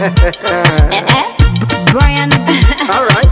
Brian. Alright.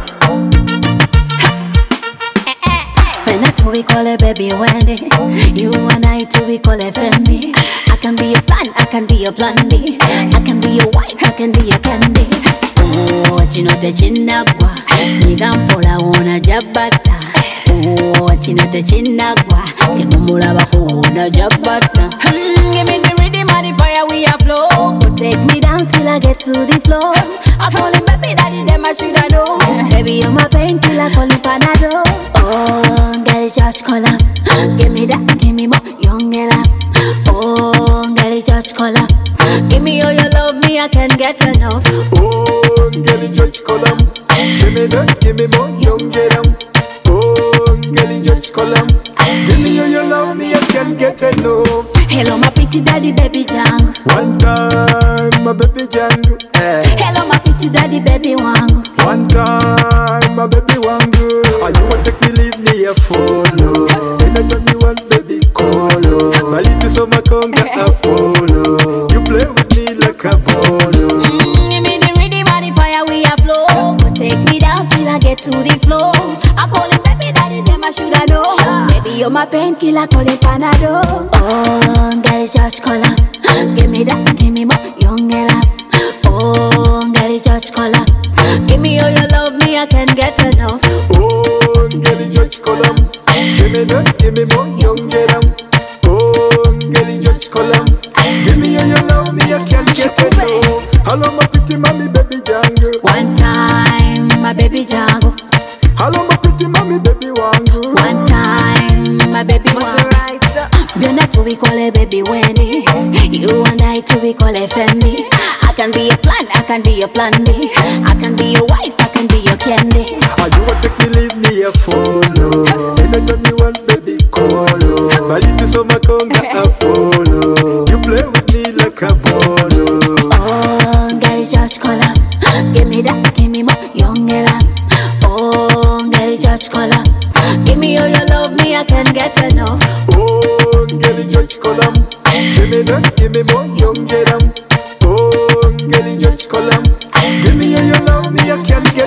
When I to we call it baby Wendy. You and I to we call it Femi. I can be your plan, I can be your plan B. I can be your wife, I can be your candy. Oh, chino te chinagwa. Nigampola wona jabata. Oh, chino te chinagwa. Kemumula bakuna jabata. Give me the rhythm and the fire we are flow. But take me down till I get to the floor. I call him baby daddy, them I shoulda know. Baby, you're my painkiller, call him Panado. Oh, girl, it's just color. Give me that, give me more, young girl. Oh, girl, it's just color. Give me all your love, me I can't get enough. Oh, girl, you judge column. Give me that, give me more, young girl. Oh, girl, you judge column. Give me all your love, me I can't get enough. Hello, my pretty daddy, baby Django. One time, my baby Django. Hello, my pretty daddy, baby Wango. One time, my baby Wango. Are you want take me, leave me a follow? Anytime you want, baby, colo. My little summer conga Apollo. You play with me like a bolo. Give me the rhythm and the fire we are flow. But take me down till I get to the floor. I call him baby daddy, them I shoulda know. Baby, you're my painkiller, call him Panado. Oh, girl, it's just color. Give me that, give me more, young girl. Oh, girl, it's just color. Give me all your love, me I can't get enough. Oh, girl, you judge column. Give me that, give me more, young girl. Oh, girl, you judge column. Give me all your love, me I can't get enough. Hello, my pretty mommy, baby Django. One time, my baby Django. Hello, my pretty mommy, baby Wango. One time, my baby Wango. Beyond to we call it baby Wendy. You and I to we call it Femi. I can be your plan, I can be your plan B. I can be your wife, I can be your candy. Are you want take me, leave me a follow? Anytime you want, baby, colo. My little summer conga Apollo. You play with me like a bolo. Oh, girl, it's just color. Give me that, give me more, young girl. Oh, girl, it's just color. Give me all your love, me I can't get enough. Oh, girl, you judge column. Give me that, give me more, young girl. Oh, girl, you judge column. Give me all your love, me I can't get